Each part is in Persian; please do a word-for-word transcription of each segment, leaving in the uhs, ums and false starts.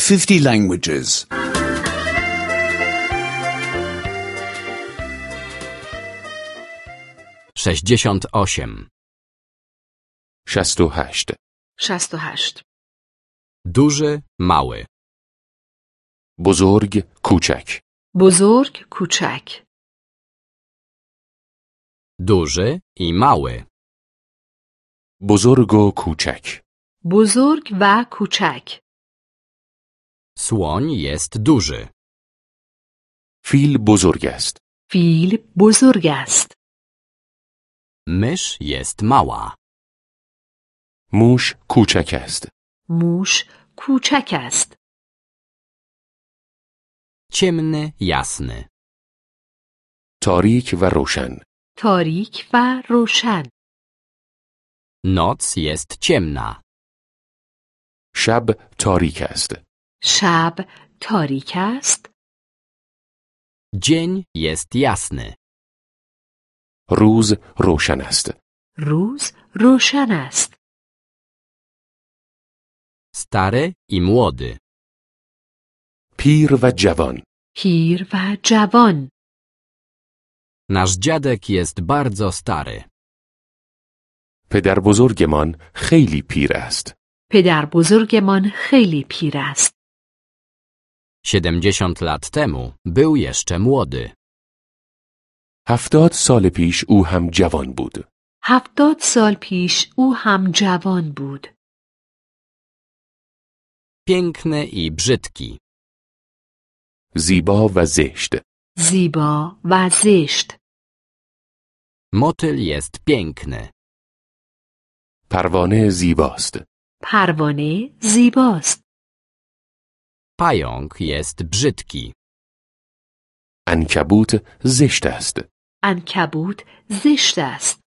fifty languages. sześćdziesiąt osiem. شست و هشت. شست و هشت. Duży, mały. بزرگ کوچک. بزرگ کوچک. Duży i mały. بزرگ و کوچک. بزرگ و کوچک. Słoń jest duży. فیل بزرگ است. فیل بزرگ است. Mysz jest mała. موش کوچک است. موش کوچک است. Ciemny, jasny. تاریک و روشن. تاریک و روشن. Noc jest ciemna. شب تاریک است. شب تاریک است. Dzień jest jasny. روز روشن است. روز روشن است. Stary i młody. پیر و جوان. پیر و جوان. Nasz dziadek jest bardzo stary. پدر بزرگمان خیلی پیر است. پدر بزرگمان خیلی پیر است. siedemdziesiąt lat temu był jeszcze młody. هفتاد سال پیش او هم جوان بود. هفتاد سال پیش او هم جوان بود. Piękny i brzydki. زیبا و زشت. زیبا و زشت. Motyl jest piękny. پروانه زیباست. پروانه زیباست. Pająk jest brzydki. عنکبوت زشت است. عنکبوت زشت است.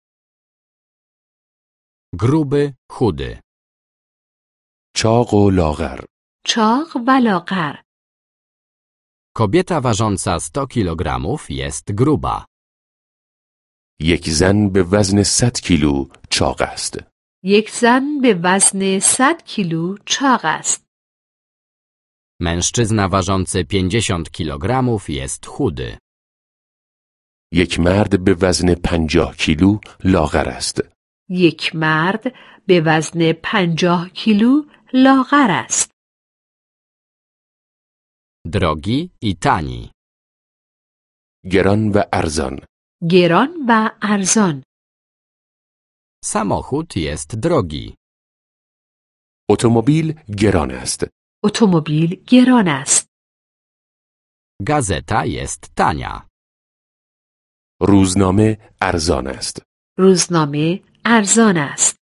Gruby, chudy. چاق و لاغر. چاق و لاغر. Kobieta ważąca sto kilogramów jest gruba. یک زن به وزن صد کیلو چاق است. یک زن به وزن صد کیلو چاق است. Mężczyzna ważący pięćdziesiąt kilogramów jest chudy. یک مرد به وزن پنجاه کیلو لاغر است. یک مرد به وزن پنجاه کیلو لاغر است. Drogi i tani. گران و ارزان. گران و ارزان. Samochód jest drogi. اتومبیل گران است. اتومبیل گران است. Gazeta jest tania. روزنامه ارزان است. روزنامه ارزان است.